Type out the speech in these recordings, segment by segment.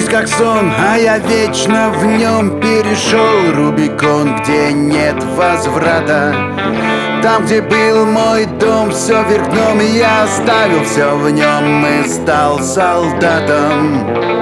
Пусть как сон, а я вечно в нем перешел Рубикон, где нет возврата. Там, где был мой дом, все вверх дном, и я оставил все в нем и стал солдатом.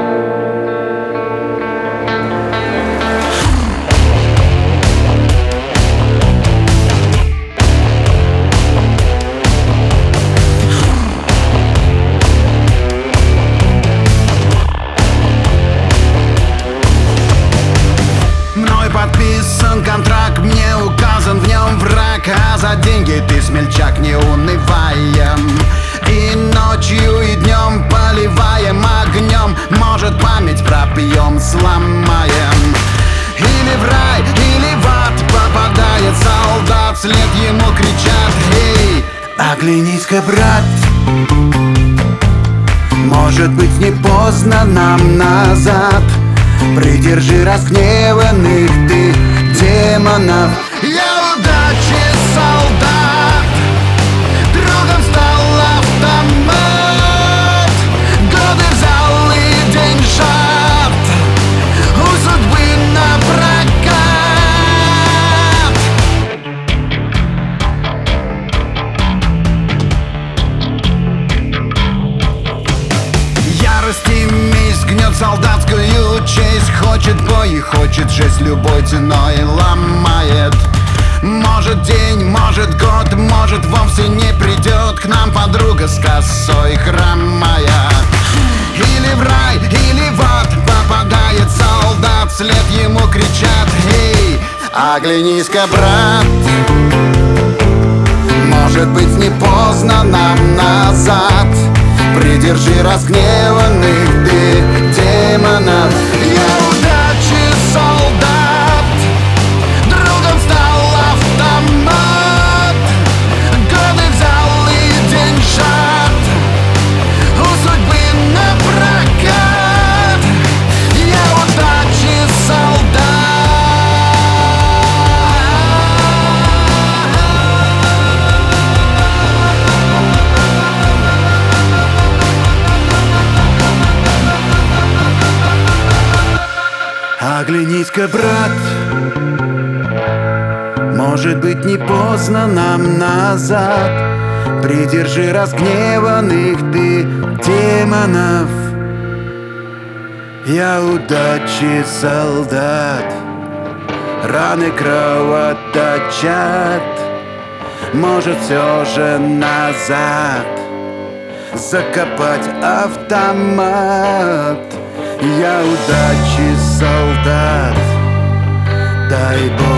Подписан контракт, мне указан в нем враг, а за деньги ты смельчак, не унываем. И ночью, и днем поливаем огнем, может память пропьем, сломаем. Или в рай, или в ад попадает солдат, вслед ему кричат: эй, оглянись-ка, брат, может быть, не поздно нам назад. Придержи разгневанных ты демонов. Я удачи солдат, другом стал автомат. Годы взял и деньжат у судьбы напрокат. Ярость и месть гнет солдатскую честь, хочет бой и хочет жесть, любой ценой ломает. Может день, может год, может вовсе не придет к нам подруга с косой хромая. Или в рай, или в ад попадает солдат, вслед ему кричат: эй, оглянись-ка, брат, может быть, не поздно нам назад. Придержи разгневанных ты демонов. Я удачи солдат, другом стал автомат. Годы взял и деньжат у судьбы напрокат. Я удачи солдат. Оглянись-ка, брат, может быть, не поздно нам назад. Придержи разгневанных ты демонов. Я удачи солдат, раны кровоточат. Может, все же назад закопать автомат. Я удачи солдат, дай Бог.